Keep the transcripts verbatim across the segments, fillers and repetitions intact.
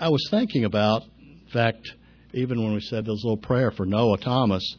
I was thinking about, in fact, even when we said this little prayer for Noah Thomas,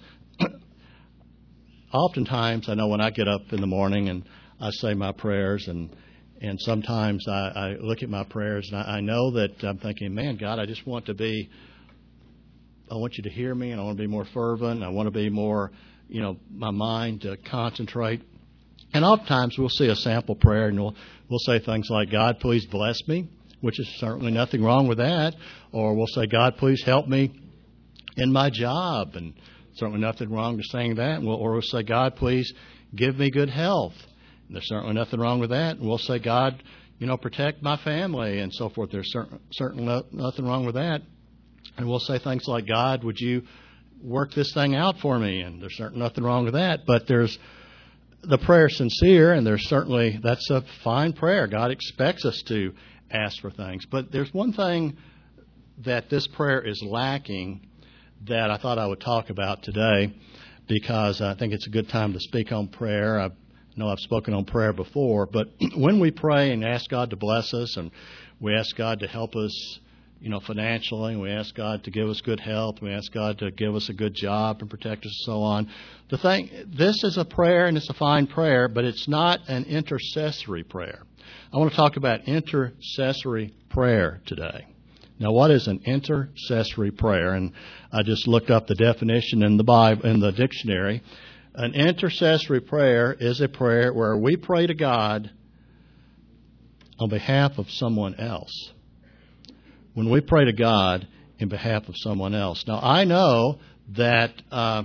oftentimes I know when I get up in the morning and I say my prayers, and and sometimes I, I look at my prayers and I, I know that I'm thinking, man, God, I just want to be, I want you to hear me, and I want to be more fervent. I want to be more, you know, my mind to concentrate. And oftentimes we'll see a sample prayer and we'll, we'll say things like, God, please bless me, which is certainly nothing wrong with that. Or we'll say, God, please help me in my job, and certainly nothing wrong with saying that. And we'll, or we'll say, God, please give me good health. And there's certainly nothing wrong with that. And we'll say, God, you know, protect my family and so forth. There's certain, certainly no, nothing wrong with that. And we'll say things like, God, would you work this thing out for me? And there's certainly nothing wrong with that. But there's the prayer sincere, and there's certainly, that's a fine prayer. God expects us to ask for things. But there's one thing that this prayer is lacking that I thought I would talk about today, because I think it's a good time to speak on prayer. I know I've spoken on prayer before, but when we pray and ask God to bless us, and we ask God to help us, you know, financially, and we ask God to give us good health, we ask God to give us a good job and protect us and so on. The thing, this is a prayer, and it's a fine prayer, but it's not an intercessory prayer. I want to talk about intercessory prayer today. Now, what is an intercessory prayer? And I just looked up the definition in the Bible, in the dictionary. An intercessory prayer is a prayer where we pray to God on behalf of someone else. When we pray to God in behalf of someone else. Now, I know that uh,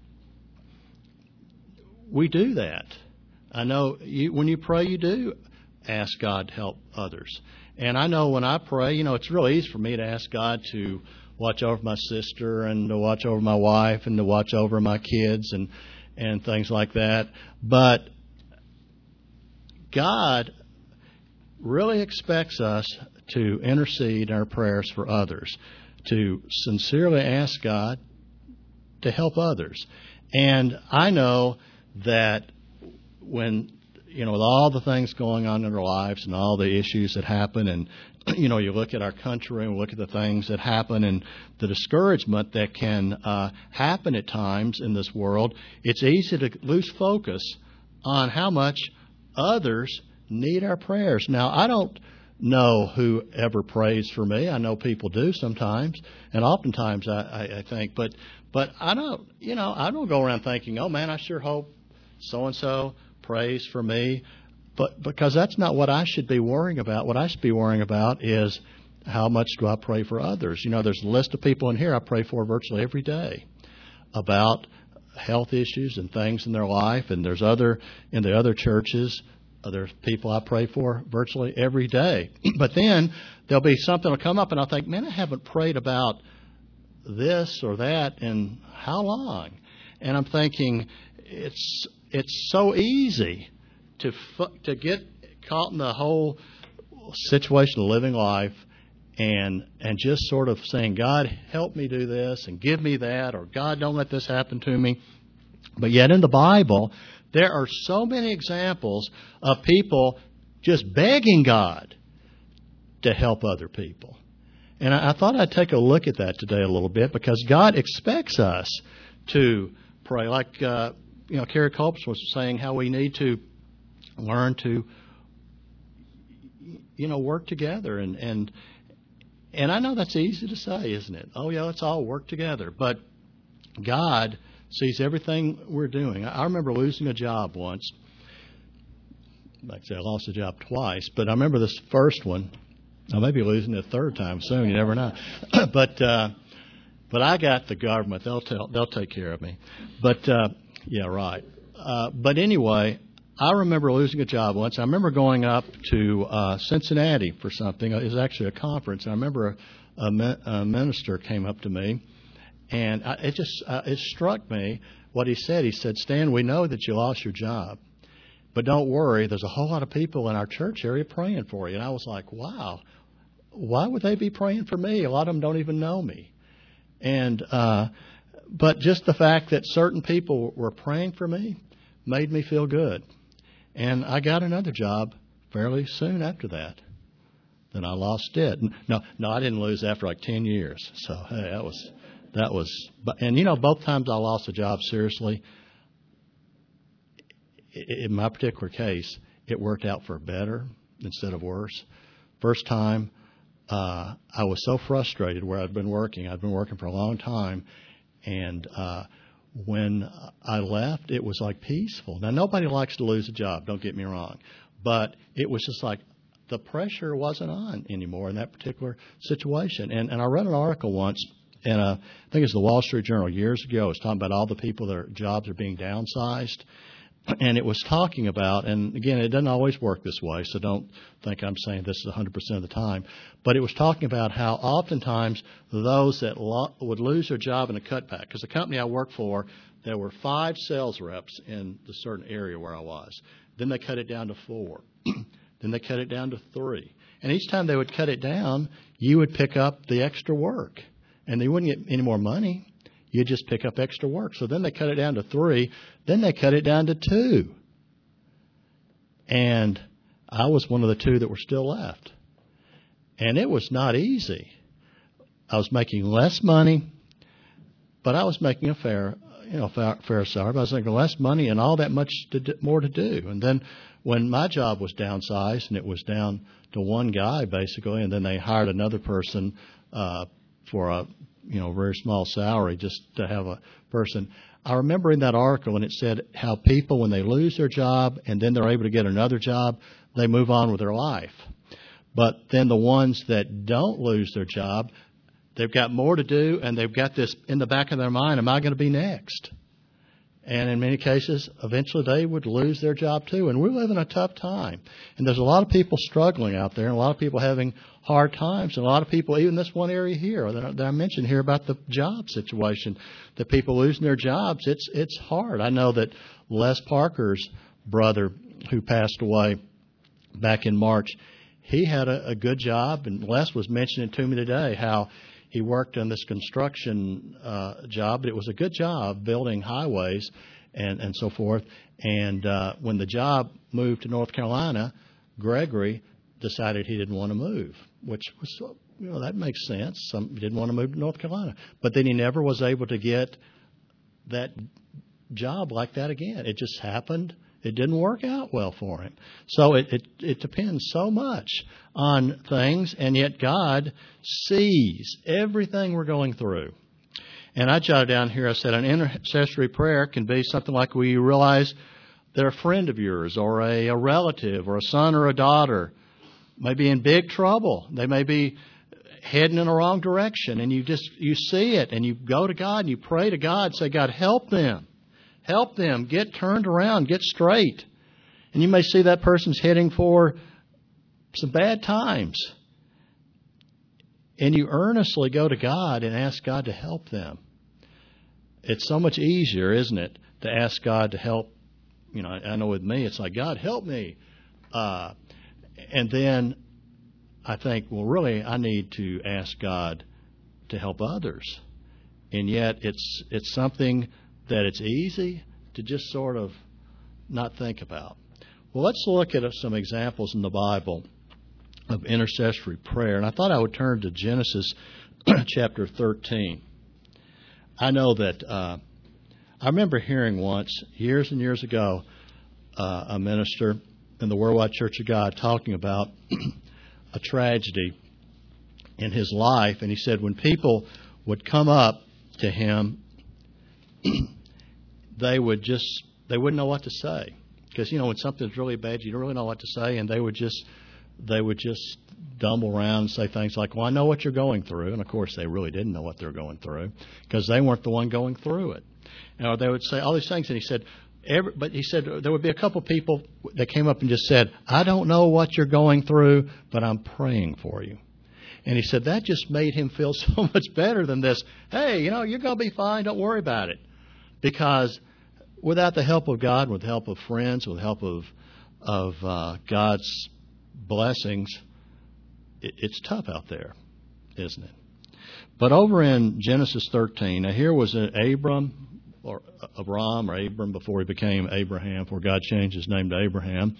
we do that. I know you, when you pray, you do ask God to help others. And I know when I pray, you know, it's real easy for me to ask God to watch over my sister and to watch over my wife and to watch over my kids and, and things like that. But God really expects us to intercede in our prayers for others, to sincerely ask God to help others. And I know that when, you know, with all the things going on in our lives and all the issues that happen, and, you know, you look at our country and look at the things that happen and the discouragement that can uh, happen at times in this world, it's easy to lose focus on how much others need our prayers. Now, I don't know who ever prays for me. I know people do sometimes, and oftentimes I, I, I think, but but I don't, you know, I don't go around thinking, oh man, I sure hope so-and-so prays for me, but because that's not what I should be worrying about. What I should be worrying about is how much do I pray for others. You know, there's a list of people in here I pray for virtually every day about health issues and things in their life, and there's other, in the other churches, there's people I pray for virtually every day. But then there'll be something will come up, and I'll think, man, I haven't prayed about this or that in how long? And I'm thinking, it's it's so easy to to get caught in the whole situation of living life and and just sort of saying, God, help me do this and give me that, or God, don't let this happen to me. But yet in the Bible, there are so many examples of people just begging God to help other people. And I, I thought I'd take a look at that today a little bit, because God expects us to pray. Like, uh, you know, Carrie Culps was saying how we need to learn to, you know, work together. And, and, and I know that's easy to say, isn't it? Oh, yeah, let's all work together. But God sees everything we're doing. I remember losing a job once. Like I said, I lost a job twice, but I remember this first one. I may be losing it a third time soon. You never know. but uh, but I got the government. They'll tell. They'll take care of me. But uh, yeah, right. Uh, but anyway, I remember losing a job once. I remember going up to uh, Cincinnati for something. It was actually a conference. And I remember a, a, a minister came up to me. And I, it just uh, it struck me what he said. He said, Stan, we know that you lost your job, but don't worry. There's a whole lot of people in our church area praying for you. And I was like, wow, why would they be praying for me? A lot of them don't even know me. And uh, but just the fact that certain people were praying for me made me feel good. And I got another job fairly soon after that. then I lost it. No, no, I didn't lose after like ten years. So hey, that was that was. And you know, both times I lost a job seriously. In my particular case, it worked out for better instead of worse. First time, uh, I was so frustrated where I'd been working. I'd been working for a long time, and uh, when I left, it was like peaceful. Now, nobody likes to lose a job, don't get me wrong, but it was just like the pressure wasn't on anymore in that particular situation. And, and I read an article once, and uh, I think it was the Wall Street Journal years ago. It was talking about all the people their jobs are being downsized. And it was talking about, and again, it doesn't always work this way, so don't think I'm saying this is one hundred percent of the time, but it was talking about how oftentimes those that lo- would lose their job in a cutback, because the company I worked for, there were five sales reps in the certain area where I was. Then they cut it down to four. Then they cut it down to three. And each time they would cut it down, you would pick up the extra work, and they wouldn't get any more money. You just pick up extra work. So then they cut it down to three. Then they cut it down to two. And I was one of the two that were still left. And it was not easy. I was making less money, but I was making a fair, you know, fair, fair salary. But I was making less money and all that much to do, more to do. And then when my job was downsized and it was down to one guy basically, and then they hired another person uh, for a you know, very small salary just to have a person. I remember in that article, and it said how people, when they lose their job and then they're able to get another job, they move on with their life. But then the ones that don't lose their job, they've got more to do, and they've got this in the back of their mind, am I going to be next? And in many cases, eventually they would lose their job too. And we live in a tough time. And there's a lot of people struggling out there, and a lot of people having hard times, and a lot of people, even this one area here that I, that I mentioned here about the job situation, the people losing their jobs, it's it's hard. I know that Les Parker's brother, who passed away back in March, he had a, a good job, and Les was mentioning to me today how he worked on this construction uh, job, but it was a good job building highways and, and so forth. And uh, when the job moved to North Carolina, Gregory decided he didn't want to move, which was, you know, that makes sense. Some he didn't want to move to North Carolina. But then he never was able to get that job like that again. It just happened. It didn't work out well for him. So it, it, it depends so much on things, and yet God sees everything we're going through. And I jotted down here, I said an intercessory prayer can be something like where you realize they're a friend of yours or a, a relative or a son or a daughter may be in big trouble. They may be heading in the wrong direction, and you just you see it, and you go to God and you pray to God, say, God, help them. Help them get turned around, get straight. And you may see that person's heading for some bad times. And you earnestly go to God and ask God to help them. It's so much easier, isn't it, to ask God to help. You know, I know with me, it's like, God, help me. Uh, and then I think, well, really, I need to ask God to help others. And yet it's it's something that it's easy to just sort of not think about. Well, let's look at some examples in the Bible of intercessory prayer. And I thought I would turn to Genesis chapter thirteen. I know that uh, I remember hearing once, years and years ago, uh, a minister in the Worldwide Church of God talking about a tragedy in his life. And he said when people would come up to him, they would just, they wouldn't know what to say. Because, you know, when something's really bad, you don't really know what to say, and they would just, they would just dumble around and say things like, well, I know what you're going through. And, of course, they really didn't know what they were going through because they weren't the one going through it. Or they would say all these things, and he said, every, but he said there would be a couple people that came up and just said, I don't know what you're going through, but I'm praying for you. And he said that just made him feel so much better than this, hey, you know, you're going to be fine, don't worry about it. Because without the help of God, with the help of friends, with the help of of uh, God's blessings, it, it's tough out there, isn't it? But over in Genesis thirteen, now here was an Abram, or Abram, or Abram before he became Abraham, before God changed his name to Abraham.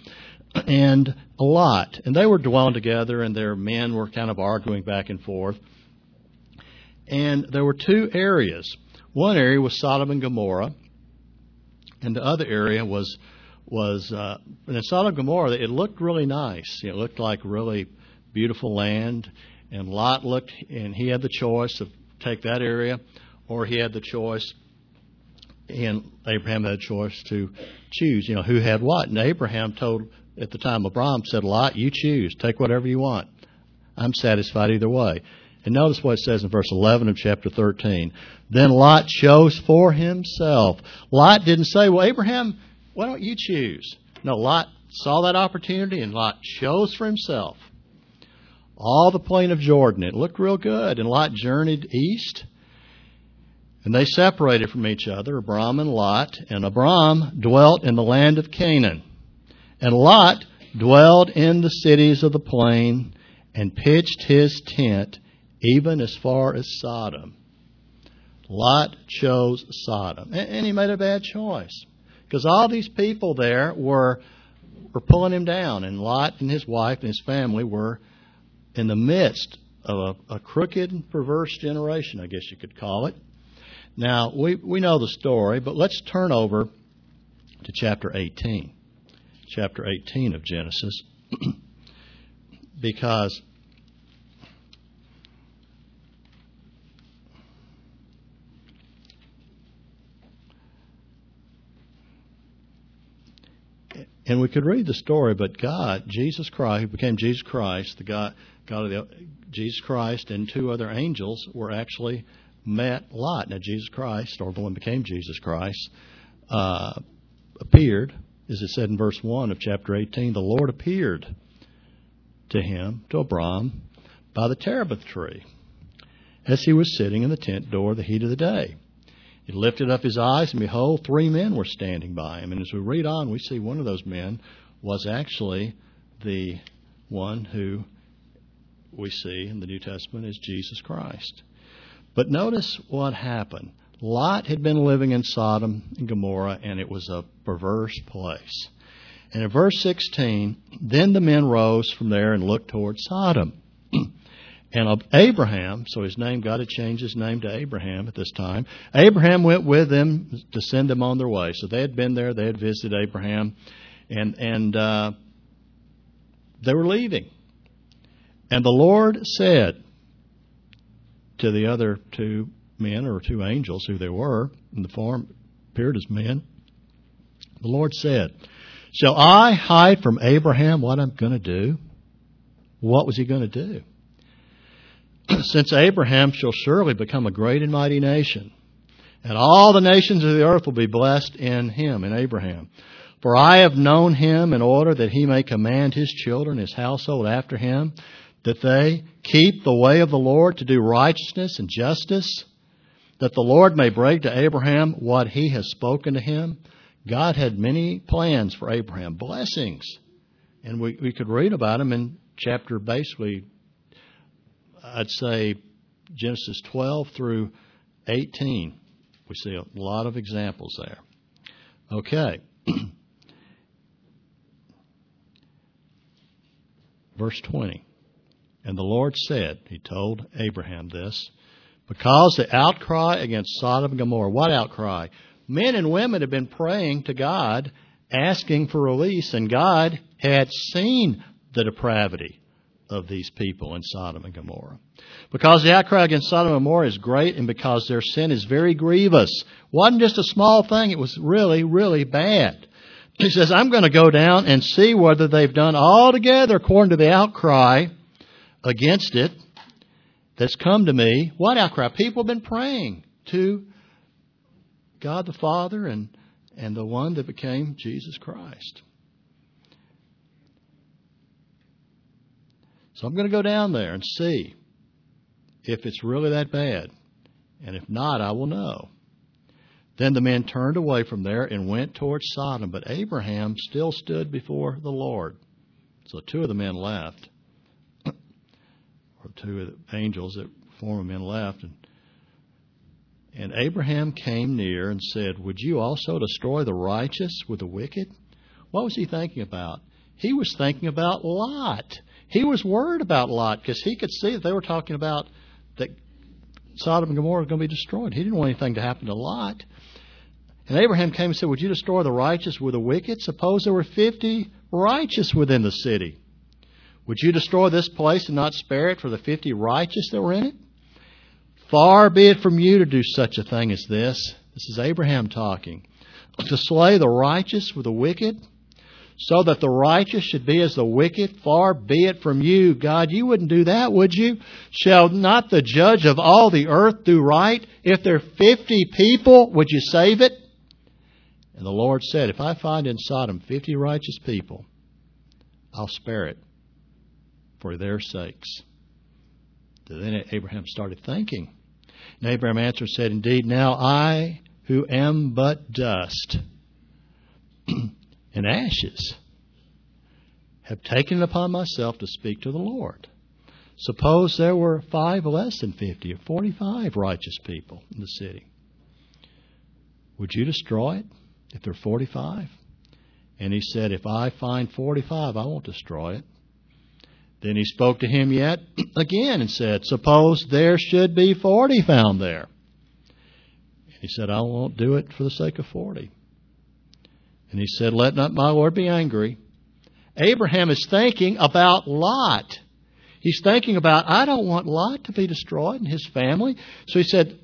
and Lot. And they were dwelling together, and their men were kind of arguing back and forth. And there were two areas. One area was Sodom and Gomorrah, and the other area was was uh, in Sodom and Gomorrah. It looked really nice. It looked like really beautiful land. And Lot looked, and he had the choice of take that area, or he had the choice, and Abraham had a choice to choose, you know, who had what. And Abraham told, at the time, Abraham said, Lot, you choose. Take whatever you want. I'm satisfied either way. And notice what it says in verse eleven of chapter thirteen. Then Lot chose for himself. Lot didn't say, well, Abraham, why don't you choose? No, Lot saw that opportunity, and Lot chose for himself all the plain of Jordan. It looked real good. And Lot journeyed east, and they separated from each other, Abram and Lot. And Abram dwelt in the land of Canaan. And Lot dwelled in the cities of the plain and pitched his tent even as far as Sodom. Lot chose Sodom. And he made a bad choice, because all these people there were, were pulling him down. And Lot and his wife and his family were in the midst of a, a crooked and perverse generation, I guess you could call it. Now, we, we know the story, but let's turn over to chapter eighteen. Chapter eighteen of Genesis. Because and we could read the story, but God, Jesus Christ, who became Jesus Christ, the God, God of the, Jesus Christ and two other angels were actually met Lot. Now, Jesus Christ, or the one who became Jesus Christ, uh, appeared, as it said in verse one of chapter eighteen, the Lord appeared to him, to Abram, by the terebinth tree, as he was sitting in the tent door the heat of the day. He lifted up his eyes, and behold, three men were standing by him. And as we read on, we see one of those men was actually the one who we see in the New Testament as Jesus Christ. But notice what happened. Lot had been living in Sodom and Gomorrah, and it was a perverse place. And in verse sixteen, then the men rose from there and looked toward Sodom. And Abraham, so his name, God had changed his name to Abraham at this time. Abraham went with them to send them on their way. So they had been there, they had visited Abraham, and and uh, they were leaving. And the Lord said to the other two men, or two angels, who they were, in the form appeared as men, the Lord said, shall I hide from Abraham what I'm going to do? What was he going to do? Since Abraham shall surely become a great and mighty nation, and all the nations of the earth will be blessed in him, in Abraham. For I have known him in order that he may command his children, his household after him, that they keep the way of the Lord to do righteousness and justice, that the Lord may break to Abraham what he has spoken to him. God had many plans for Abraham, blessings. And we, we could read about them in chapter, basically, I'd say Genesis twelve through eighteen. We see a lot of examples there. Okay. Verse twenty. And the Lord said, he told Abraham this, because the outcry against Sodom and Gomorrah, what outcry? Men and women had been praying to God, asking for release, and God had seen the depravity of these people in Sodom and Gomorrah. Because the outcry against Sodom and Gomorrah is great, and because their sin is very grievous. It wasn't just a small thing, it was really, really bad. He says, I'm going to go down and see whether they've done altogether according to the outcry against it that's come to me. What outcry? People have been praying to God the Father and, and the one that became Jesus Christ. So I'm going to go down there and see if it's really that bad. And if not, I will know. Then the men turned away from there and went towards Sodom. But Abraham still stood before the Lord. So two of the men left. Or two of the angels that former men left. And, and Abraham came near and said, would you also destroy the righteous with the wicked? What was he thinking about? He was thinking about Lot. He was worried about Lot because he could see that they were talking about that Sodom and Gomorrah were going to be destroyed. He didn't want anything to happen to Lot. And Abraham came and said, would you destroy the righteous with the wicked? Suppose there were fifty righteous within the city. Would you destroy this place and not spare it for the fifty righteous that were in it? Far be it from you to do such a thing as this. This is Abraham talking. To slay the righteous with the wicked, so that the righteous should be as the wicked. Far be it from you. God, you wouldn't do that, would you? Shall not the judge of all the earth do right? If there are fifty people, would you save it? And the Lord said, if I find in Sodom fifty righteous people, I'll spare it for their sakes. Then Abraham started thinking. And Abraham answered and said, indeed, now I who am but dust and ashes have taken it upon myself to speak to the Lord. Suppose there were five less than fifty or forty-five righteous people in the city. Would you destroy it if there are forty-five? And he said, if I find forty-five, I won't destroy it. Then he spoke to him yet again and said, suppose there should be forty found there. And he said, I won't do it for the sake of forty. And he said, let not my Lord be angry. Abraham is thinking about Lot. He's thinking about, I don't want Lot to be destroyed and his family. So he said,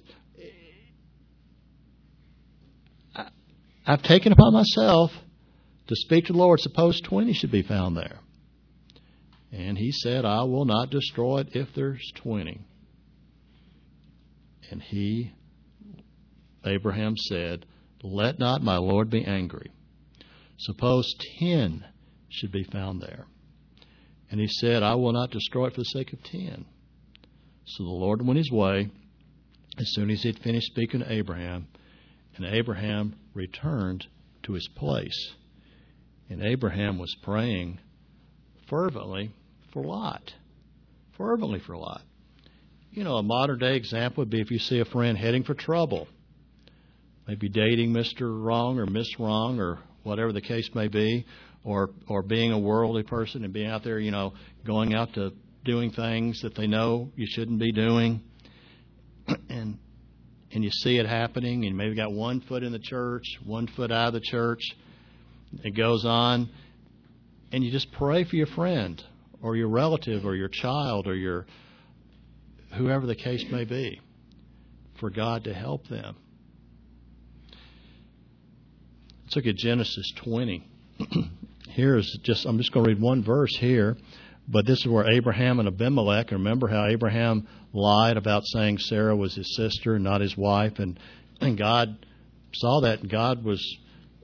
I've taken upon myself to speak to the Lord. Suppose twenty should be found there. And he said, I will not destroy it if there's twenty. And he, Abraham said, let not my Lord be angry. Suppose ten should be found there. And he said, I will not destroy it for the sake of ten. So the Lord went his way as soon as he had finished speaking to Abraham. And Abraham returned to his place. And Abraham was praying fervently for Lot. Fervently for Lot. You know, a modern day example would be if you see a friend heading for trouble. Maybe dating Mister Wrong or Miss Wrong or whatever the case may be. Or or being a worldly person and being out there, you know, going out to doing things that they know you shouldn't be doing. And and you see it happening, and you maybe got one foot in the church, one foot out of the church. It goes on. And you just pray for your friend or your relative or your child or your whoever the case may be for God to help them. Let's look at Genesis twenty. Here's just, I'm just going to read one verse here, but this is where Abraham and Abimelech, remember how Abraham lied about saying Sarah was his sister, not his wife, and, and God saw that, and God was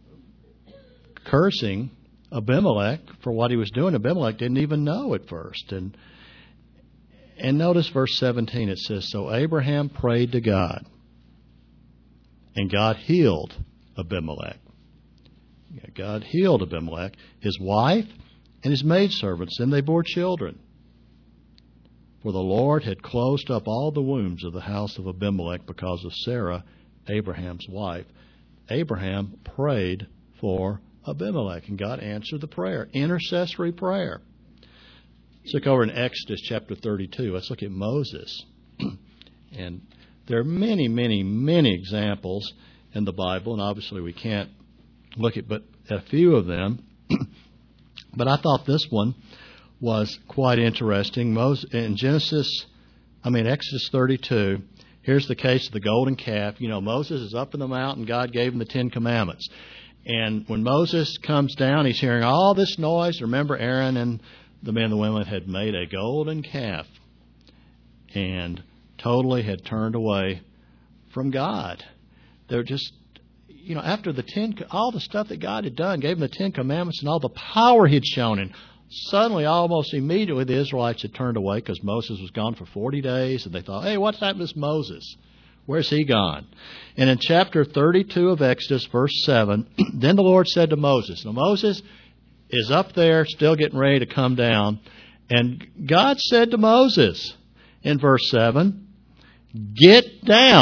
cursing Abimelech for what he was doing. Abimelech didn't even know at first. And, and notice verse seventeen, it says, so Abraham prayed to God, and God healed Abimelech. God healed Abimelech, his wife, and his maidservants, and they bore children. For the Lord had closed up all the wombs of the house of Abimelech because of Sarah, Abraham's wife. Abraham prayed for Abimelech, and God answered the prayer. Intercessory prayer. Let's look over in Exodus chapter thirty-two. Let's look at Moses. And there are many, many, many examples in the Bible, and obviously we can't look at but a few of them. But I thought this one was quite interesting. Moses, in Genesis, I mean Exodus thirty-two, here's the case of the golden calf. You know, Moses is up in the mountain. God gave him the Ten Commandments. And when Moses comes down, he's hearing all this noise. Remember, Aaron and the men and the women had made a golden calf and totally had turned away from God. They're just, you know, after the ten, all the stuff that God had done, gave them the Ten Commandments and all the power He'd shown, and suddenly, almost immediately, the Israelites had turned away because Moses was gone for forty days, and they thought, hey, what's happened to Moses? Where's he gone? And in chapter thirty-two of Exodus, verse seven, then the Lord said to Moses, now Moses is up there still getting ready to come down, and God said to Moses in verse seven, get down.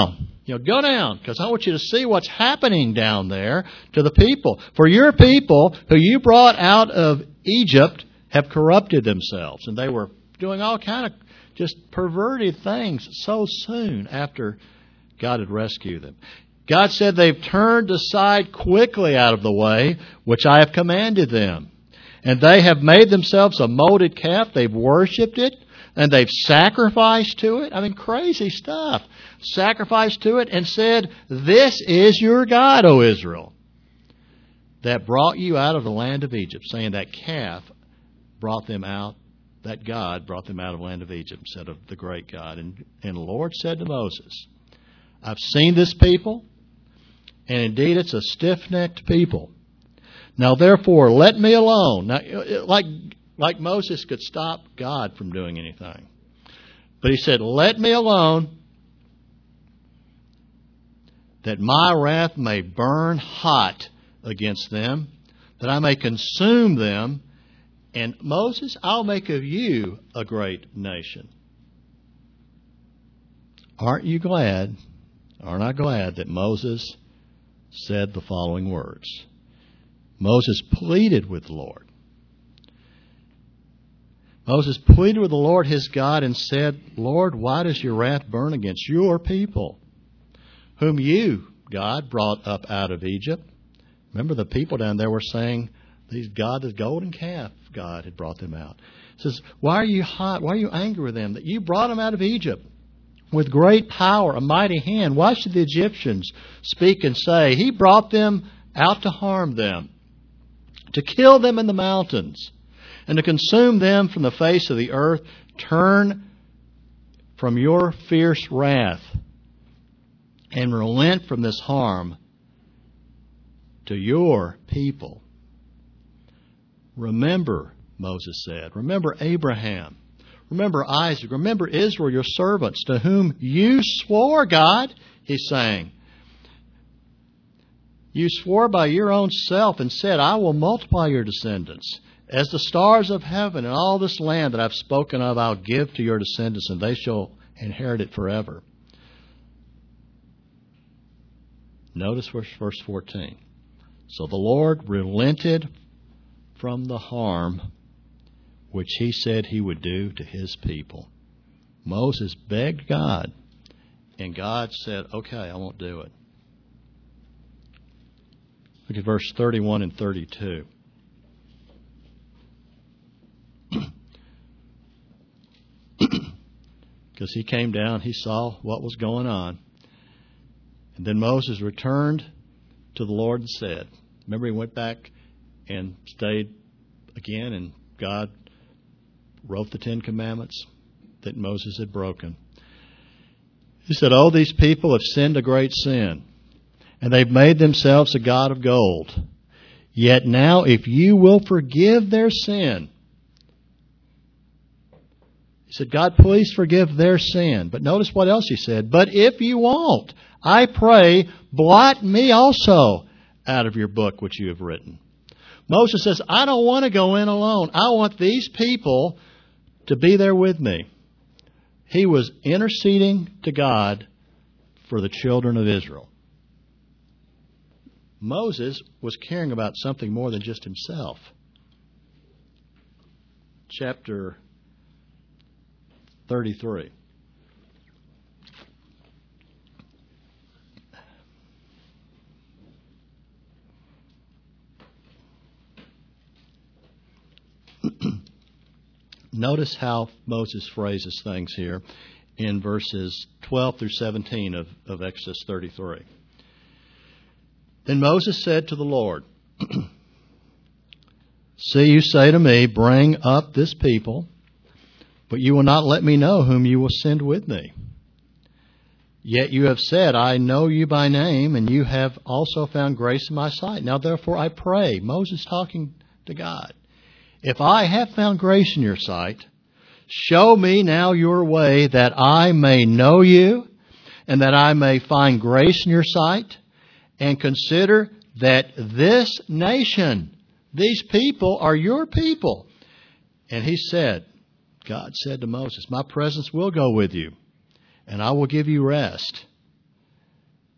You know, go down, because I want you to see what's happening down there to the people. For your people who you brought out of Egypt have corrupted themselves. And they were doing all kind of just perverted things so soon after God had rescued them. God said they've turned aside quickly out of the way which I have commanded them. And they have made themselves a molded calf. They've worshipped it. And they've sacrificed to it. I mean, crazy stuff. Sacrificed to it and said, this is your God, O Israel, that brought you out of the land of Egypt. Saying that calf brought them out, that God brought them out of the land of Egypt instead of the great God. And, and the Lord said to Moses, I've seen this people, and indeed it's a stiff-necked people. Now therefore, let me alone. Now, like... Like Moses could stop God from doing anything. But he said, let me alone, that my wrath may burn hot against them, that I may consume them, and Moses, I'll make of you a great nation. Aren't you glad, aren't I glad that Moses said the following words? Moses pleaded with the Lord. Moses pleaded with the Lord his God and said, Lord, why does your wrath burn against your people, whom you, God, brought up out of Egypt? Remember, the people down there were saying, these God, this golden calf, God had brought them out. He says, why are you hot? Why are you angry with them that you brought them out of Egypt with great power, a mighty hand? Why should the Egyptians speak and say, he brought them out to harm them, to kill them in the mountains, and to consume them from the face of the earth? Turn from your fierce wrath and relent from this harm to your people. Remember, Moses said, remember Abraham, remember Isaac, remember Israel, your servants, to whom you swore, God, he's saying. You swore by your own self and said, I will multiply your descendants as the stars of heaven, and all this land that I've spoken of I'll give to your descendants, and they shall inherit it forever. Notice verse fourteen. So the Lord relented from the harm which he said he would do to his people. Moses begged God, and God said, okay, I won't do it. Look at verse thirty-one and thirty-two. Because he came down, he saw what was going on. And then Moses returned to the Lord and said, remember, he went back and stayed again, and God wrote the Ten Commandments that Moses had broken. He said, oh, these people have sinned a great sin, and they've made themselves a god of gold. Yet now, if you will forgive their sin, he said, God, please forgive their sin. But notice what else he said. But if you won't, I pray, blot me also out of your book which you have written. Moses says, I don't want to go in alone. I want these people to be there with me. He was interceding to God for the children of Israel. Moses was caring about something more than just himself. Chapter thirty-three. Notice how Moses phrases things here in verses twelve through seventeen of, of Exodus thirty-three. Then Moses said to the Lord, see, you say to me, bring up this people, but you will not let me know whom you will send with me. Yet you have said, I know you by name, and you have also found grace in my sight. Now therefore I pray, Moses talking to God, if I have found grace in your sight, show me now your way, that I may know you, and that I may find grace in your sight, and consider that this nation, these people, are your people. And he said, God said to Moses, my presence will go with you, and I will give you rest.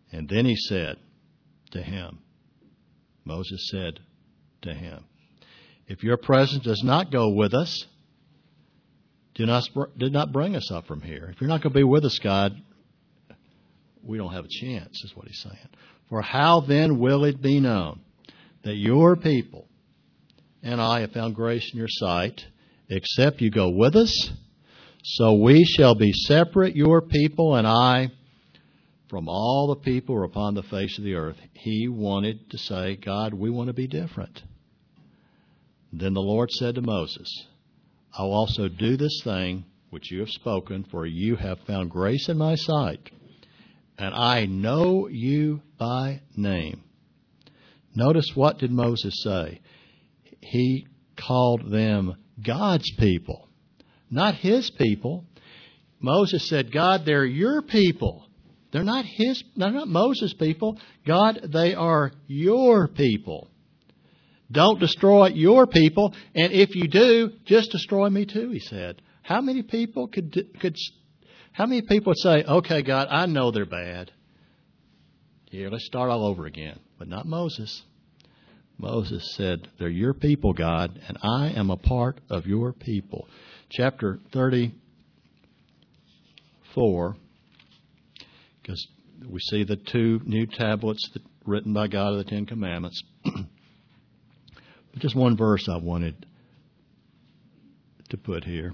And then he said to him, Moses said to him, if your presence does not go with us, do not, did not bring us up from here. If you're not going to be with us, God, we don't have a chance, is what he's saying. For how then will it be known that your people and I have found grace in your sight, except you go with us? So we shall be separate, your people and I, from all the people who are upon the face of the earth. He wanted to say, God, we want to be different. Then the Lord said to Moses, I will also do this thing which you have spoken, for you have found grace in my sight, and I know you by name. Notice, what did Moses say? He called them God's people, not his people. Moses said, God, they're your people. They're not his, they're not Moses' people. God, they are your people. Don't destroy your people, and if you do, just destroy me too, he said. How many people could could how many people would say, okay, God, I know they're bad. Here, let's start all over again. But not Moses. Moses said, they're your people, God, and I am a part of your people. Chapter thirty-four, because we see the two new tablets that, written by God of the Ten Commandments. But just one verse I wanted to put here,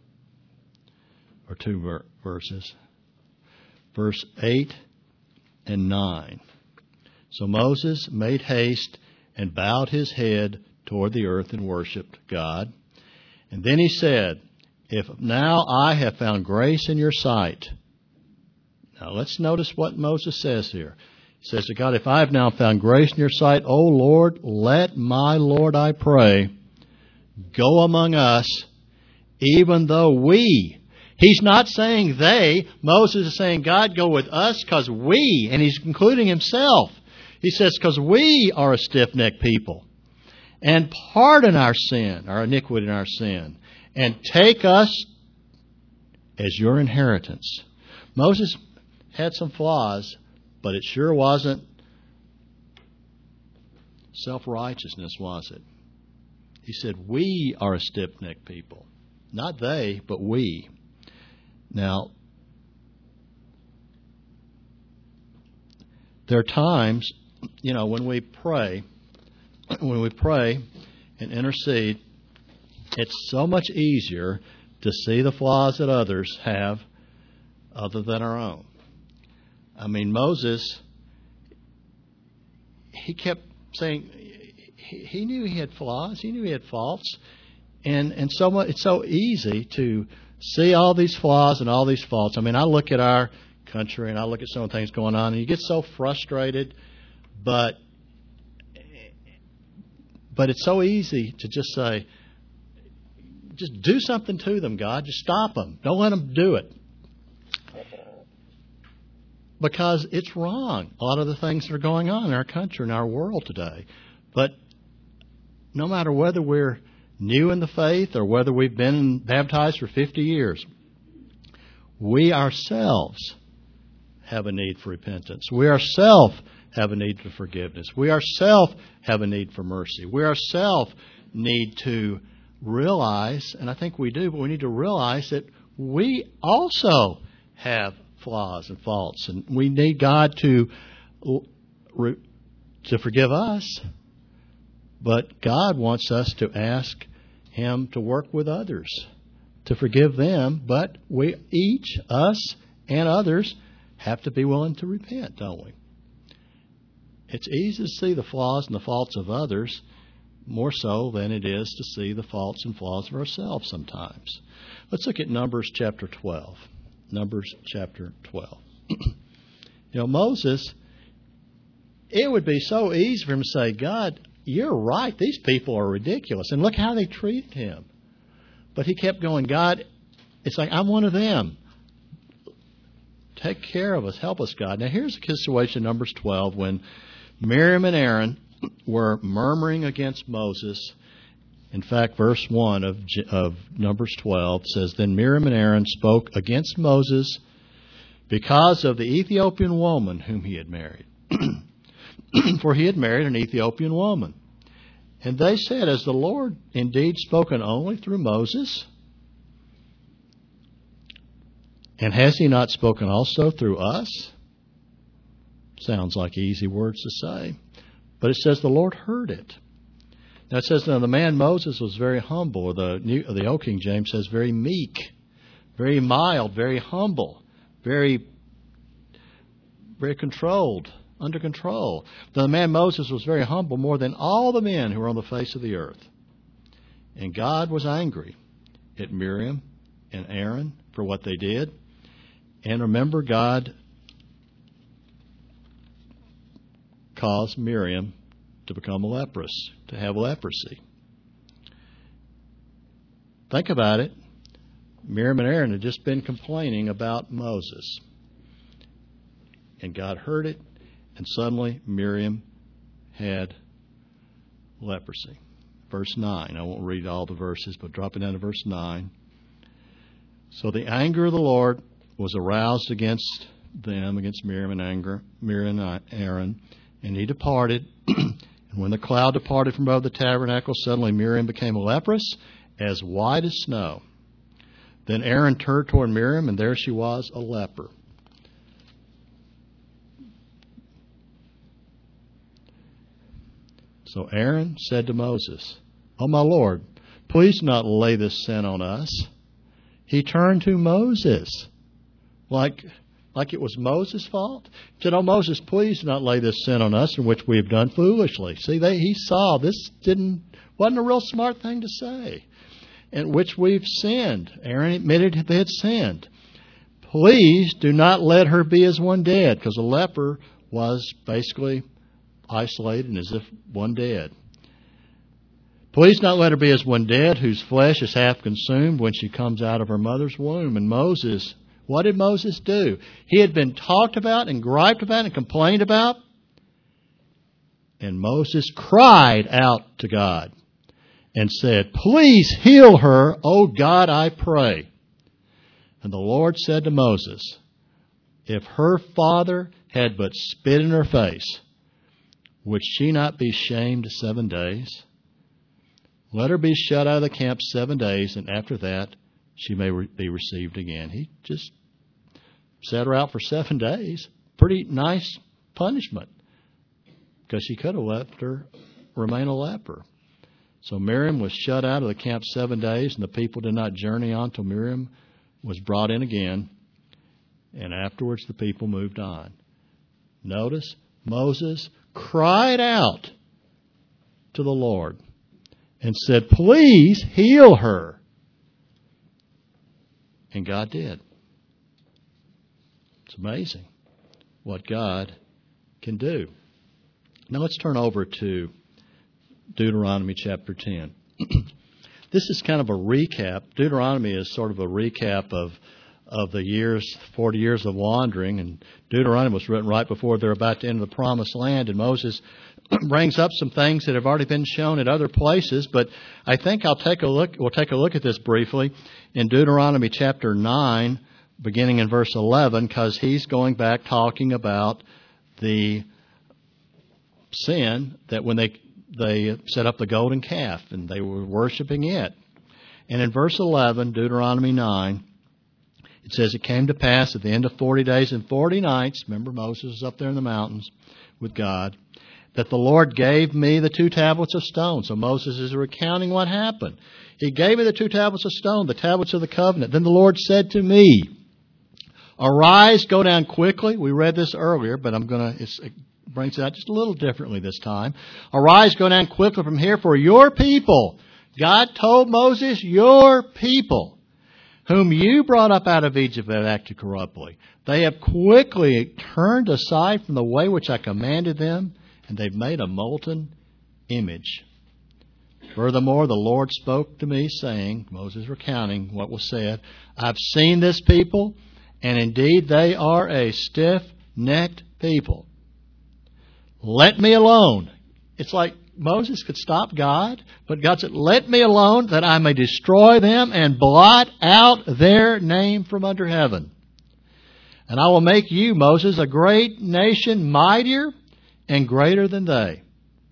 or two ver- verses. Verse eight and nine. So Moses made haste and bowed his head toward the earth and worshipped God. And then he said, if now I have found grace in your sight. Now let's notice what Moses says here. He says to God, if I have now found grace in your sight, O Lord, let my Lord, I pray, go among us, even though we. He's not saying they. Moses is saying, God, go with us because we, and he's including himself. He says, because we are a stiff-necked people. And pardon our sin, our iniquity and our sin, and take us as your inheritance. Moses had some flaws, but it sure wasn't self-righteousness, was it? He said, we are a stiff-necked people. Not they, but we. Now, there are times, you know, when we pray, when we pray and intercede, it's so much easier to see the flaws that others have other than our own. I mean, Moses, he kept saying he knew he had flaws. He knew he had faults. And and so much, it's so easy to see all these flaws and all these faults. I mean, I look at our country and I look at some of the things going on, and you get so frustrated. But but it's so easy to just say, just do something to them, God. Just stop them. Don't let them do it. Because it's wrong, a lot of the things that are going on in our country and our world today. But no matter whether we're new in the faith or whether we've been baptized for fifty years, we ourselves have a need for repentance. We ourselves have a need for forgiveness. We ourselves have a need for mercy. We ourselves need to realize, and I think we do, but we need to realize that we also have flaws and faults, and we need God to to forgive us. But God wants us to ask Him to work with others to forgive them. But we each, us and others, have to be willing to repent, don't we? It's easy to see the flaws and the faults of others more so than it is to see the faults and flaws of ourselves sometimes. Let's look at Numbers chapter twelve. Numbers chapter twelve. You know, Moses, it would be so easy for him to say, God, you're right. These people are ridiculous. And look how they treated him. But he kept going, God, it's like, I'm one of them. Take care of us. Help us, God. Now, here's the situation in Numbers twelve when Miriam and Aaron were murmuring against Moses. In fact, verse one of, of Numbers twelve says, Then Miriam and Aaron spoke against Moses because of the Ethiopian woman whom he had married. For he had married an Ethiopian woman. And they said, has the Lord indeed spoken only through Moses? And has he not spoken also through us? Sounds like easy words to say. But it says the Lord heard it. Now it says, now the man Moses was very humble. Or the, New, or the Old King James says very meek, very mild, very humble, very, very controlled, under control. The man Moses was very humble, more than all the men who were on the face of the earth. And God was angry at Miriam and Aaron for what they did. And remember, God caused Miriam to become a leprous, to have leprosy. Think about it. Miriam and Aaron had just been complaining about Moses. And God heard it, and suddenly Miriam had leprosy. Verse nine. I won't read all the verses, but dropping down to verse nine. So the anger of the Lord was aroused against them, against Miriam and anger, Miriam and Aaron, and he departed. And when the cloud departed from above the tabernacle, suddenly Miriam became leprous, as white as snow. Then Aaron turned toward Miriam, and there she was, a leper. So Aaron said to Moses, "Oh, my Lord, please not lay this sin on us." He turned to Moses, like, like it was Moses' fault. He said, "Oh, Moses, please not lay this sin on us in which we have done foolishly." See, they, he saw this didn't wasn't a real smart thing to say, in which we've sinned. Aaron admitted they had sinned. Please do not let her be as one dead, because a leper was basically isolated and as if one dead. Please not let her be as one dead, whose flesh is half consumed when she comes out of her mother's womb. And Moses, what did Moses do? He had been talked about and griped about and complained about. And Moses cried out to God and said, "Please heal her, O God, I pray." And the Lord said to Moses, "If her father had but spit in her face, would she not be shamed seven days? Let her be shut out of the camp seven days, and after that she may re- be received again." He just set her out for seven days. Pretty nice punishment, because she could have left her remain a leper. So Miriam was shut out of the camp seven days, and the people did not journey on till Miriam was brought in again. And afterwards the people moved on. Notice, Moses cried out to the Lord and said, "Please heal her." And God did. It's amazing what God can do. Now let's turn over to Deuteronomy chapter ten. This is kind of a recap. Deuteronomy is sort of a recap of of the years, forty years of wandering. And Deuteronomy was written right before they're about to enter the promised land. And Moses brings up some things that have already been shown at other places. But I think I'll take a look, we'll take a look at this briefly in Deuteronomy chapter nine, beginning in verse eleven, because he's going back talking about the sin that when they, they set up the golden calf and they were worshiping it. And in verse eleven, Deuteronomy nine, it says, "It came to pass at the end of forty days and forty nights," remember Moses was up there in the mountains with God, "that the Lord gave me the two tablets of stone." So Moses is recounting what happened. "He gave me the two tablets of stone, the tablets of the covenant. Then the Lord said to me, 'Arise, go down quickly.'" We read this earlier, but I'm going to, it brings it out just a little differently this time. "Arise, go down quickly from here, for your people," God told Moses, "your people, whom you brought up out of Egypt, have acted corruptly. They have quickly turned aside from the way which I commanded them, and they've made a molten image. Furthermore, the Lord spoke to me, saying," Moses recounting what was said, "I've seen this people, and indeed they are a stiff-necked people. Let me alone." It's like Moses could stop God, but God said, "Let me alone, that I may destroy them and blot out their name from under heaven. And I will make you, Moses, a great nation, mightier and greater than they.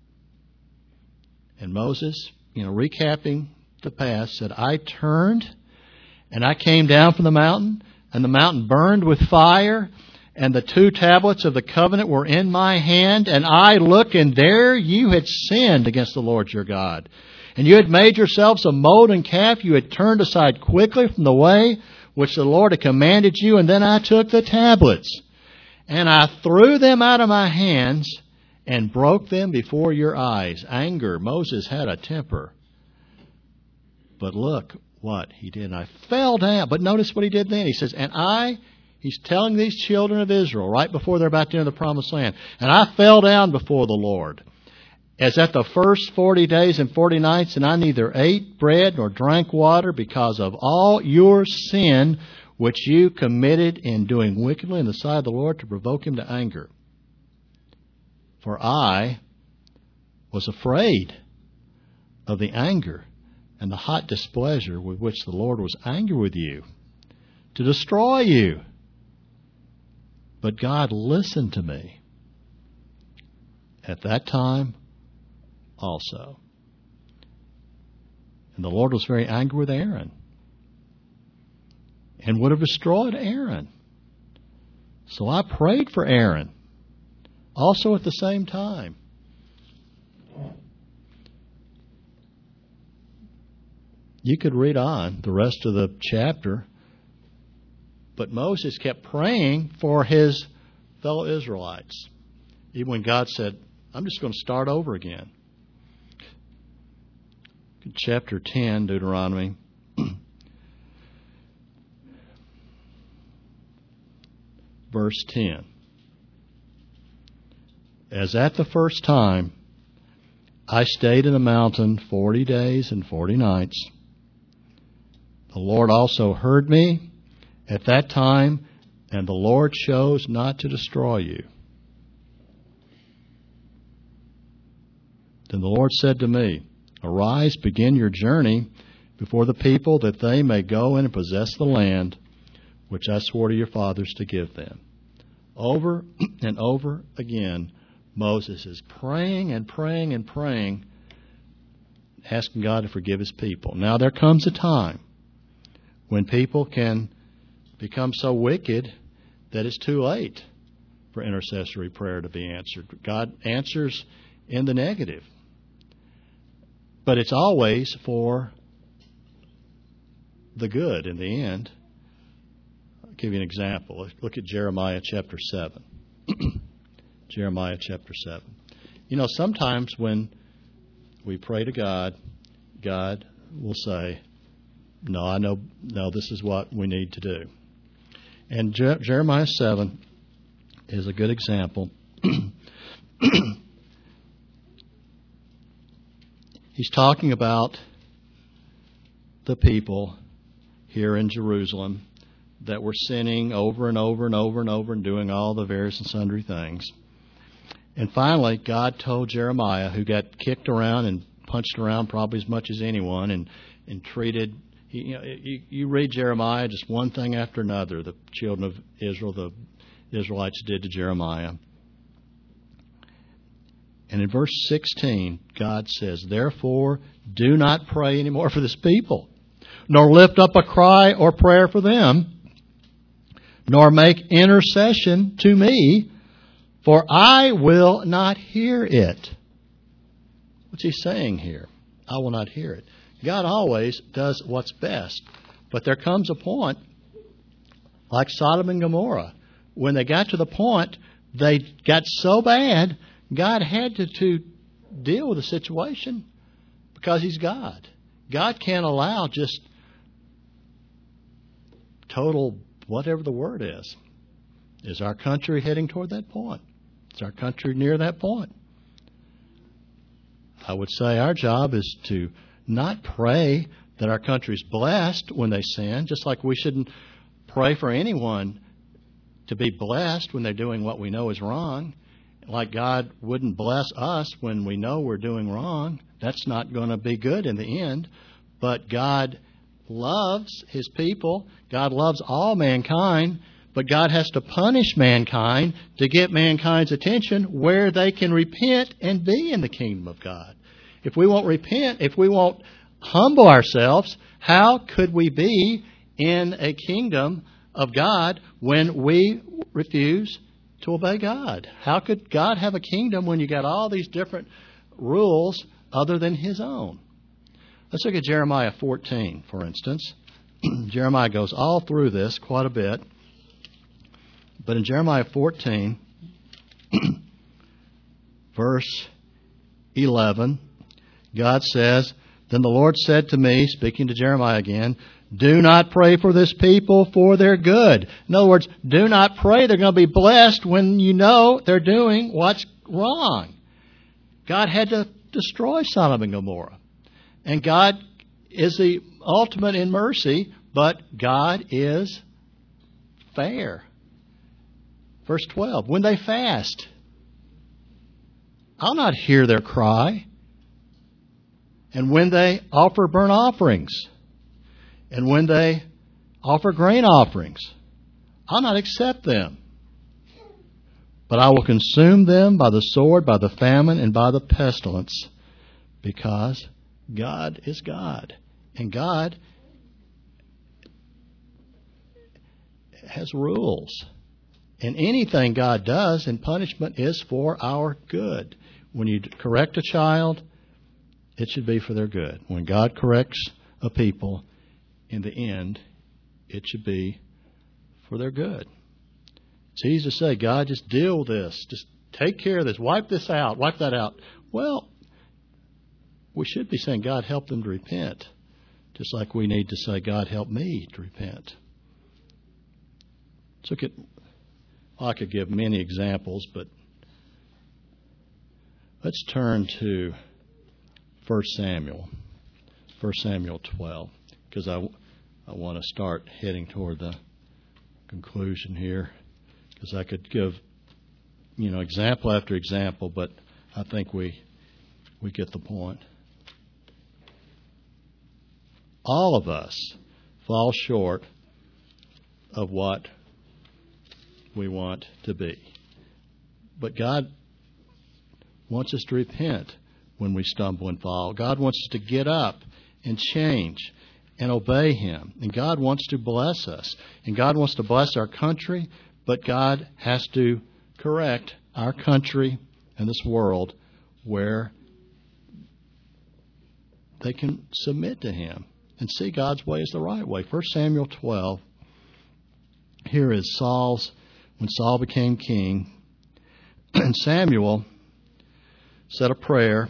And Moses, you know, recapping the past, said, I turned and I came down from the mountain, and the mountain burned with fire, and the two tablets of the covenant were in my hand, and I looked, and there you had sinned against the Lord your God. And you had made yourselves a molten calf. You had turned aside quickly from the way which the Lord had commanded you. And then I took the tablets, and I threw them out of my hands and broke them before your eyes. Anger. Moses had a temper. But look what he did. I fell down. But notice what he did then. He says, and I, he's telling these children of Israel right before they're about to enter the promised land, and I fell down before the Lord, as at the first forty days and forty nights, and I neither ate bread nor drank water because of all your sin which you committed in doing wickedly in the sight of the Lord to provoke him to anger. For I was afraid of the anger and the hot displeasure with which the Lord was angry with you, to destroy you. But God listened to me at that time also. And the Lord was very angry with Aaron and would have destroyed Aaron. So I prayed for Aaron also at the same time. You could read on the rest of the chapter, but Moses kept praying for his fellow Israelites, even when God said, I'm just going to start over again. Chapter ten, Deuteronomy. Verse ten. As at the first time, I stayed in the mountain forty days and forty nights. The Lord also heard me at that time, and the Lord chose not to destroy you. Then the Lord said to me, Arise, begin your journey before the people, that they may go in and possess the land which I swore to your fathers to give them. Over and over again, Moses is praying and praying and praying, asking God to forgive his people. Now there comes a time when people can become so wicked that it's too late for intercessory prayer to be answered. God answers in the negative. But it's always for the good in the end. I'll give you an example. Look at Jeremiah chapter seven. Jeremiah chapter seven. You know, sometimes when we pray to God, God will say, no, I know, no, this is what we need to do. And Je- Jeremiah seven is a good example. He's talking about the people here in Jerusalem that were sinning over and over and over and over and doing all the various and sundry things. And finally, God told Jeremiah, who got kicked around and punched around probably as much as anyone, and, and treated, you know, you, you read Jeremiah, just one thing after another, the children of Israel, the Israelites did to Jeremiah. And in verse sixteen, God says, Therefore, do not pray anymore for this people, nor lift up a cry or prayer for them, nor make intercession to me, for I will not hear it. What's he saying here? I will not hear it. God always does what's best. But there comes a point, like Sodom and Gomorrah, when they got to the point they got so bad, God had to, to deal with the situation because He's God. God can't allow just total whatever the word is. Is our country heading toward that point? Is our country near that point? I would say our job is to not pray that our country's blessed when they sin, just like we shouldn't pray for anyone to be blessed when they're doing what we know is wrong. Like God wouldn't bless us when we know we're doing wrong. That's not going to be good in the end. But God loves His people. God loves all mankind. But But God has to punish mankind to get mankind's attention where they can repent and be in the kingdom of God. If we won't repent, if we won't humble ourselves, how could we be in a kingdom of God when we refuse to obey God? How could God have a kingdom when you got all these different rules other than His own? Let's look at Jeremiah fourteen, for instance. Jeremiah goes all through this quite a bit. But in Jeremiah fourteen, verse eleven, God says, "Then the Lord said to me," speaking to Jeremiah again, "Do not pray for this people for their good." In other words, do not pray they're going to be blessed when you know they're doing what's wrong. God had to destroy Sodom and Gomorrah. And God is the ultimate in mercy, but God is fair. Verse twelve, when they fast, I'll not hear their cry. And when they offer burnt offerings, and when they offer grain offerings, I'll not accept them. But I will consume them by the sword, by the famine, and by the pestilence, because God is God. And God has rules. And anything God does in punishment is for our good. When you correct a child, it should be for their good. When God corrects a people, in the end, it should be for their good. It's easy to say, God, just deal with this. Just take care of this. Wipe this out. Wipe that out. Well, we should be saying, God, help them to repent. Just like we need to say, God, help me to repent. Let's look at, well, I could give many examples, but let's turn to First Samuel. First Samuel twelve. Because I, I want to start heading toward the conclusion here. Because I could give, you know, example after example, but I think we we get the point. All of us fall short of what we want to be. But God wants us to repent when we stumble and fall. God wants us to get up and change and obey Him. And God wants to bless us. And God wants to bless our country, but God has to correct our country and this world where they can submit to Him and see God's way is the right way. First Samuel twelve, here is Saul's, when Saul became king, and Samuel said a prayer.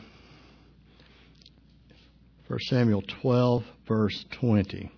First Samuel twelve, verse twenty.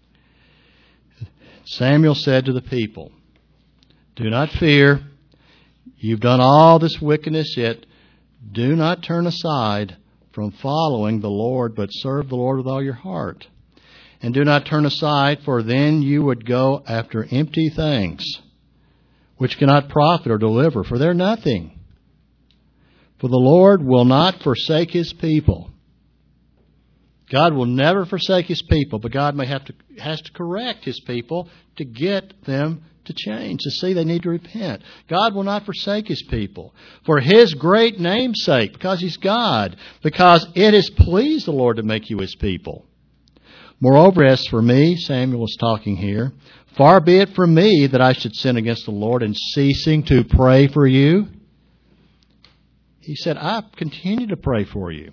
Samuel said to the people, "Do not fear. You've done all this wickedness, yet do not turn aside from following the Lord, but serve the Lord with all your heart. And do not turn aside, for then you would go after empty things, which cannot profit or deliver, for they're nothing. For the Lord will not forsake His people." God will never forsake His people, but God may have to has to correct His people to get them to change, to see they need to repent. God will not forsake His people for His great name's sake, because He's God, because it has pleased the Lord to make you His people. Moreover, as for me, Samuel was talking here, far be it from me that I should sin against the Lord in ceasing to pray for you. He said, I continue to pray for you.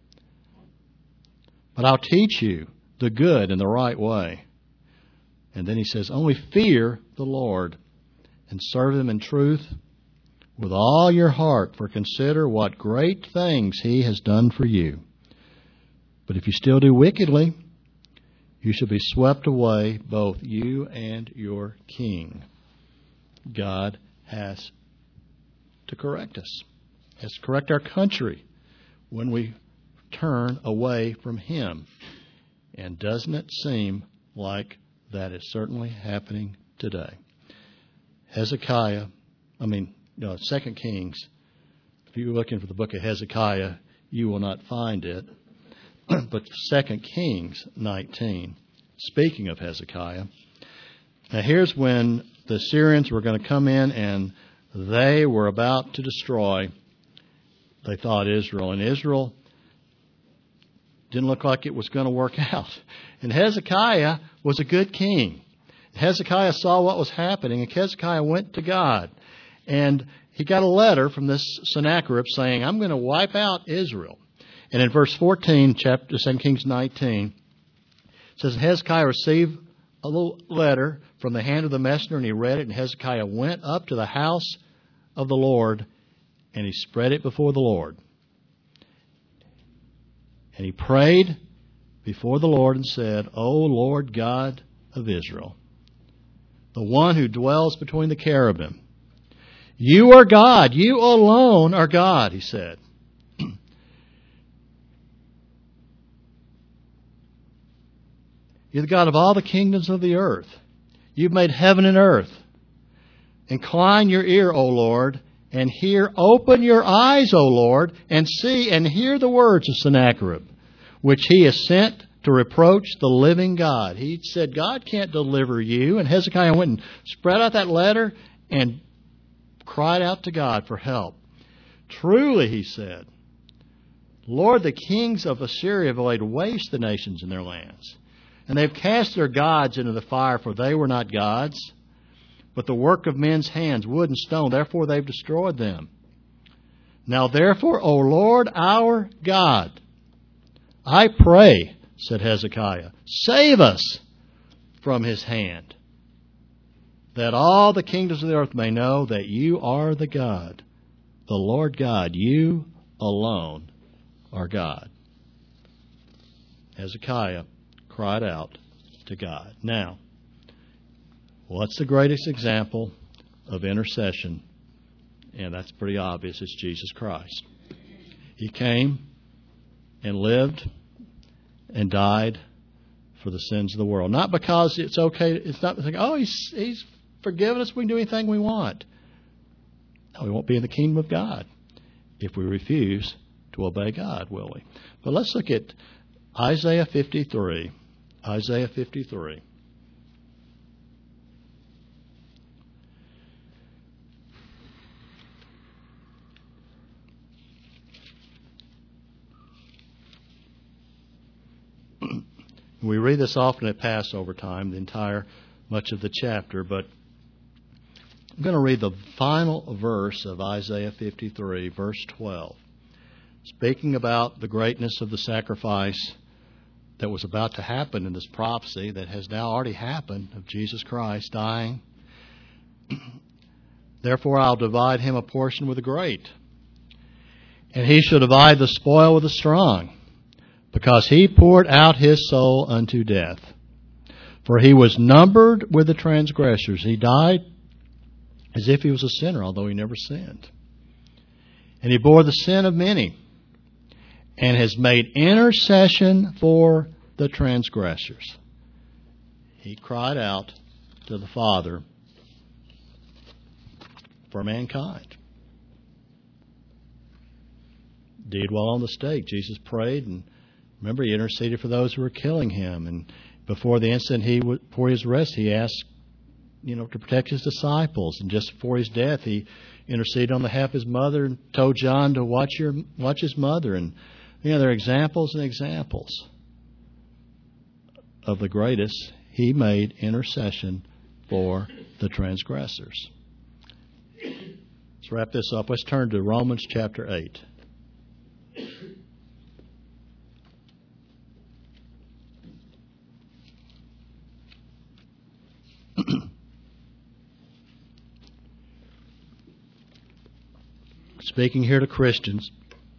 But I'll teach you the good and the right way. And then he says, only fear the Lord and serve Him in truth with all your heart, for consider what great things He has done for you. But if you still do wickedly, you shall be swept away, both you and your king. God has to correct us, has to correct our country when we turn away from Him. And doesn't it seem like that is certainly happening today? Hezekiah, I mean, no, Second Kings. If you're looking for the book of Hezekiah, you will not find it. But Second Kings nineteen, speaking of Hezekiah, Now here's when the Assyrians were going to come in and they were about to destroy, they thought, Israel. And Israel didn't look like it was going to work out. And Hezekiah was a good king. Hezekiah saw what was happening, and Hezekiah went to God. And he got a letter from this Sennacherib saying, I'm going to wipe out Israel. And in verse fourteen, chapter Second Kings nineteen, it says, Hezekiah received a little letter from the hand of the messenger, and he read it, and Hezekiah went up to the house of the Lord, and he spread it before the Lord. And he prayed before the Lord and said, O Lord God of Israel, the one who dwells between the cherubim, you are God, you alone are God, he said. You're the God of all the kingdoms of the earth. You've made heaven and earth. Incline your ear, O Lord, and hear. Open your eyes, O Lord, and see and hear the words of Sennacherib, which he has sent to reproach the living God. He said, God can't deliver you. And Hezekiah went and spread out that letter and cried out to God for help. Truly, he said, Lord, the kings of Assyria have laid waste the nations and their lands. And they've cast their gods into the fire, for they were not gods, but the work of men's hands, wood and stone. Therefore they've destroyed them. Now therefore, O Lord our God, I pray, said Hezekiah, save us from his hand, that all the kingdoms of the earth may know that you are the God, the Lord God. You alone are God. Hezekiah cried out to God. Now, what's the greatest example of intercession? And that's pretty obvious. It's Jesus Christ. He came and lived and died for the sins of the world. Not because it's okay. It's not like, oh, he's, he's forgiven us. We can do anything we want. No, we won't be in the kingdom of God if we refuse to obey God, will we? But let's look at Isaiah fifty-three. Isaiah fifty-three. We read this often at Passover time, the entire, much of the chapter, but I'm going to read the final verse of Isaiah fifty-three, verse twelve. Speaking about the greatness of the sacrifice that was about to happen in this prophecy that has now already happened of Jesus Christ dying. Therefore I'll divide him a portion with the great, and he shall divide the spoil with the strong, because he poured out his soul unto death. For he was numbered with the transgressors. He died as if he was a sinner, although he never sinned. And he bore the sin of many, and has made intercession for the transgressors. He cried out to the Father for mankind. Indeed, while on the stake, Jesus prayed, and remember, he interceded for those who were killing him. And before the instant he would, before his arrest, he asked, you know, to protect his disciples. And just before his death, he interceded on behalf of his mother and told John to watch your watch his mother. And you know, there are examples and examples of the greatest. He made intercession for the transgressors. Let's wrap this up. Let's turn to Romans chapter eight. Speaking here to Christians,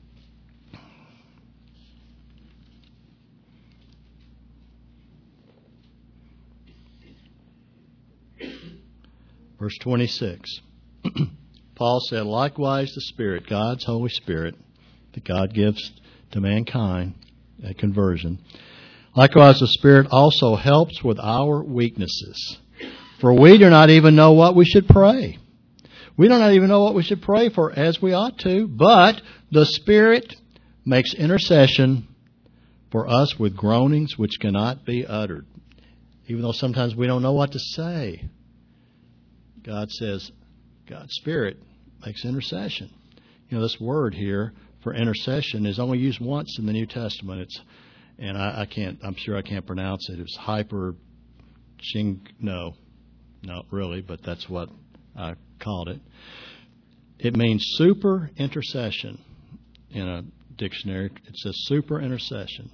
verse twenty-six. Paul said, likewise the Spirit, God's Holy Spirit, that God gives to mankind at conversion, likewise the Spirit also helps with our weaknesses. For we do not even know what we should pray. We do not even know what we should pray for as we ought to, but the Spirit makes intercession for us with groanings which cannot be uttered. Even though sometimes we don't know what to say, God says, God's Spirit makes intercession. You know, this word here for intercession is only used once in the New Testament. It's, and I, I can't, I'm sure I can't pronounce it. It's hyper, ching, no, not really, but that's what I called it. It means super intercession. In a dictionary, it says super intercession.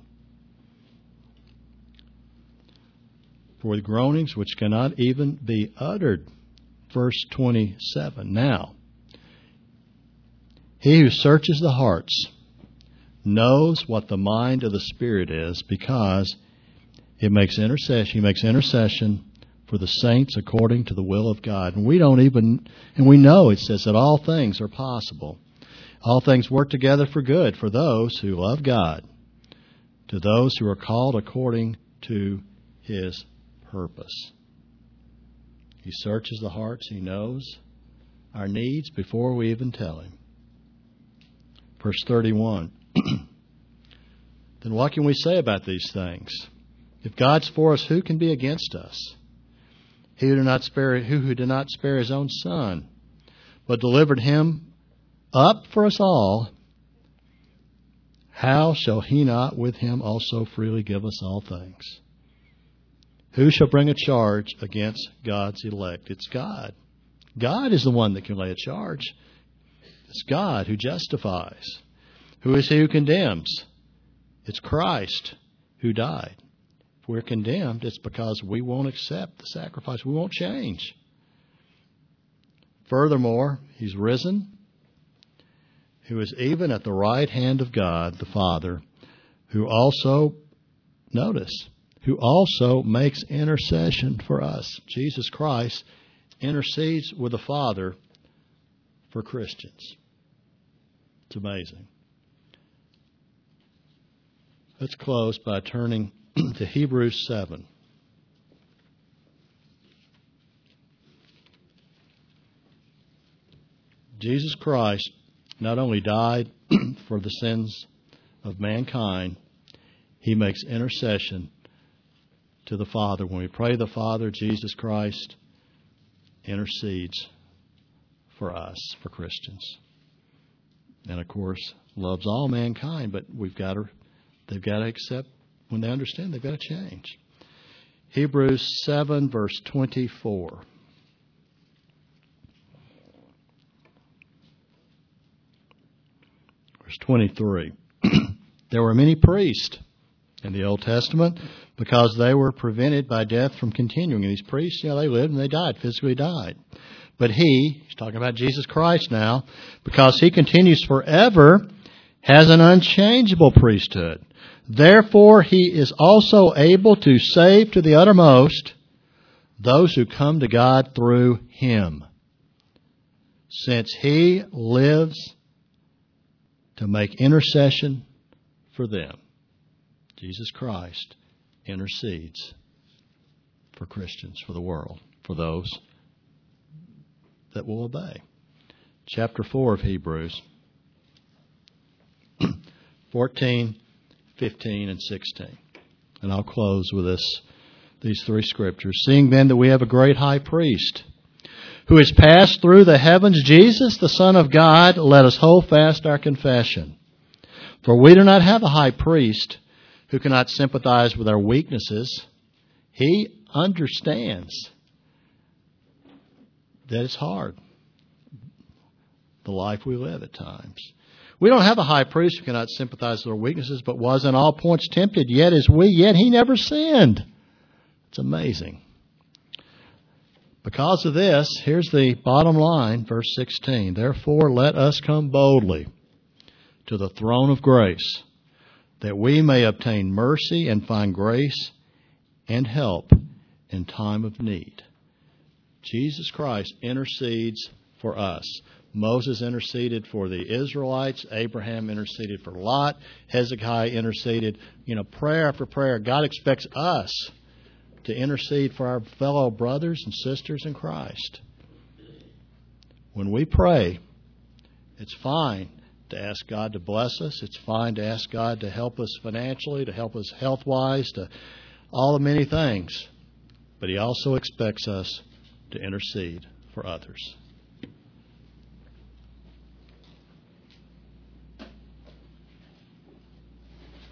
For the groanings which cannot even be uttered. Verse twenty-seven. Now, he who searches the hearts knows what the mind of the Spirit is, because it makes intercession. He makes intercession for the saints according to the will of God. And we don't even, and we know it says that all things are possible. All things work together for good for those who love God, to those who are called according to His purpose. He searches the hearts. He knows our needs before we even tell Him. Verse thirty-one. Then what can we say about these things? If God's for us, who can be against us? He who did not spare, who who did not spare His own Son, but delivered Him up for us all, how shall He not with Him also freely give us all things? Who shall bring a charge against God's elect? It's God. God is the one that can lay a charge. It's God who justifies. Who is He who condemns? It's Christ who died. If we're condemned, it's because we won't accept the sacrifice. We won't change. Furthermore, He's risen, who is even at the right hand of God the Father, who also, notice, who also makes intercession for us. Jesus Christ intercedes with the Father for Christians. It's amazing. Let's close by turning to Hebrews seven. Jesus Christ not only died for the sins of mankind, He makes intercession to the Father. When we pray to the Father, Jesus Christ intercedes for us, for Christians. And of course, loves all mankind, but we've got to, they've got to accept, when they understand, they've got to change. Hebrews seven, verse twenty-four. Verse twenty-three. There were many priests in the Old Testament because they were prevented by death from continuing. And these priests, you know, they lived and they died, physically died. But He, He's talking about Jesus Christ now, because He continues forever, has an unchangeable priesthood. Therefore, He is also able to save to the uttermost those who come to God through Him, since He lives to make intercession for them. Jesus Christ intercedes for Christians, for the world, for those that will obey. Chapter four of Hebrews, fourteen, fifteen, and sixteen. And I'll close with this, these three scriptures. Seeing then that we have a great high priest who has passed through the heavens, Jesus, the Son of God, let us hold fast our confession. For we do not have a high priest who cannot sympathize with our weaknesses. He understands that it's hard, the life we live at times. We don't have a high priest who cannot sympathize with our weaknesses, but was in all points tempted, yet as we, yet He never sinned. It's amazing. Because of this, here's the bottom line, verse sixteen. Therefore, let us come boldly to the throne of grace, that we may obtain mercy and find grace and help in time of need. Jesus Christ intercedes for us. Moses interceded for the Israelites. Abraham interceded for Lot. Hezekiah interceded. You know, prayer after prayer. God expects us to intercede for our fellow brothers and sisters in Christ. When we pray, it's fine to ask God to bless us. It's fine to ask God to help us financially, to help us health-wise, to all the many things. but He also expects us to intercede for others.